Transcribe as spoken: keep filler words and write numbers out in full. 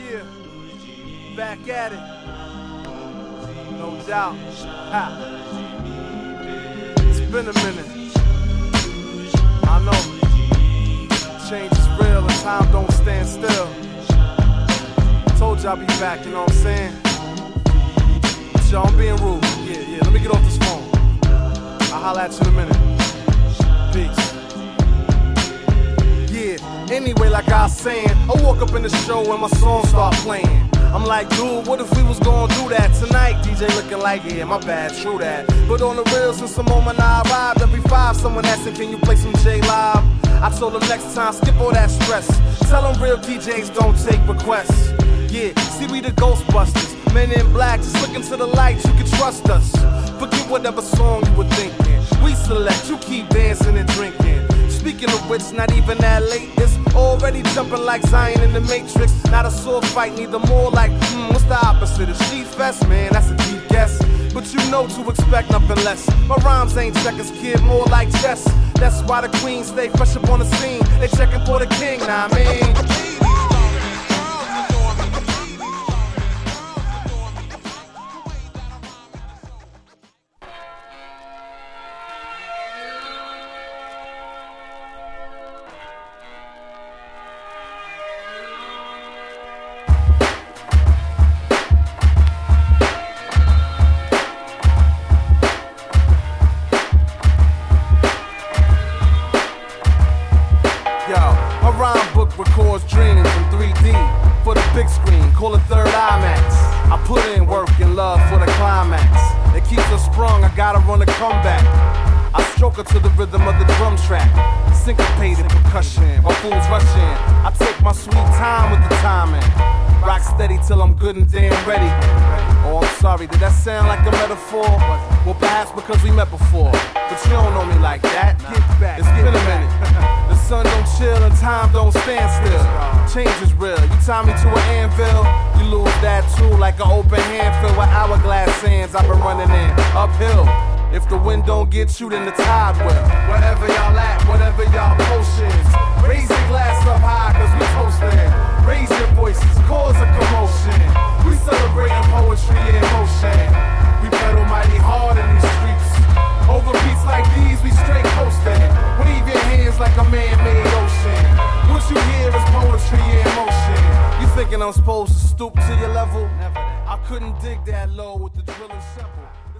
Yeah, back at it, no doubt. Ha. It's been a minute. I know change is real and time don't stand still. Told you I'll be back, you know what I'm saying? But yo, I'm being rude. Yeah, yeah. Let me get off this phone. I'll holler at you in a minute. Peace. Yeah, anyway, like I was saying, I walk up in the show and my song start playing. I'm like, dude, what if we was gonna do that tonight? D J looking like, yeah, my bad, true that. But on the real, since the moment I arrived, every five, someone asking, can you play some J Live? I told them next time, skip all that stress. Tell them real D Js don't take requests. Yeah, see we the Ghostbusters. Men in black, just look into the light, you can trust us. Forget whatever song you were thinking. We select, you keep dancing and drinking. Speaking of which, not even that late. It's already jumping like Zion in the Matrix. Not a sword fight, neither more like, hmm, what's the opposite? A street fest, man, that's a deep guess. But you know to expect nothing less. My rhymes ain't checkers, kid, more like chess. That's why the queens stay fresh up on the scene. They checking for the king, nah, I mean. Records dreams in three D for the big screen, call it third IMAX. I put in work and love for the climax. It keeps her sprung, I gotta run a comeback. I stroke her to the rhythm of the drum track. Syncopated percussion, my fools rushing. I take my sweet time with the timing. Rock steady till I'm good and damn ready. Oh, I'm sorry, did that sound like a metaphor? Well, perhaps because we met before. But you don't know me like that. Get back, it's been a minute. The sun don't chill and time don't stand still. Change is real, you tie me to an anvil, you lose that too like an open hand filled with hourglass sands. I've been running in uphill. If the wind don't get you, then the tide will. Wherever y'all at, whatever y'all potions, raise your glass up high cause we toasting. Raise your voices, cause a commotion. We celebrating poetry in motion. We pedal mighty hard in these streets. Over beats like these, we straight coasting. Wave your hands like a man-made ocean. What you hear is poetry in motion. You thinking I'm supposed to stoop to your level? I couldn't dig that low with the drill and shovel.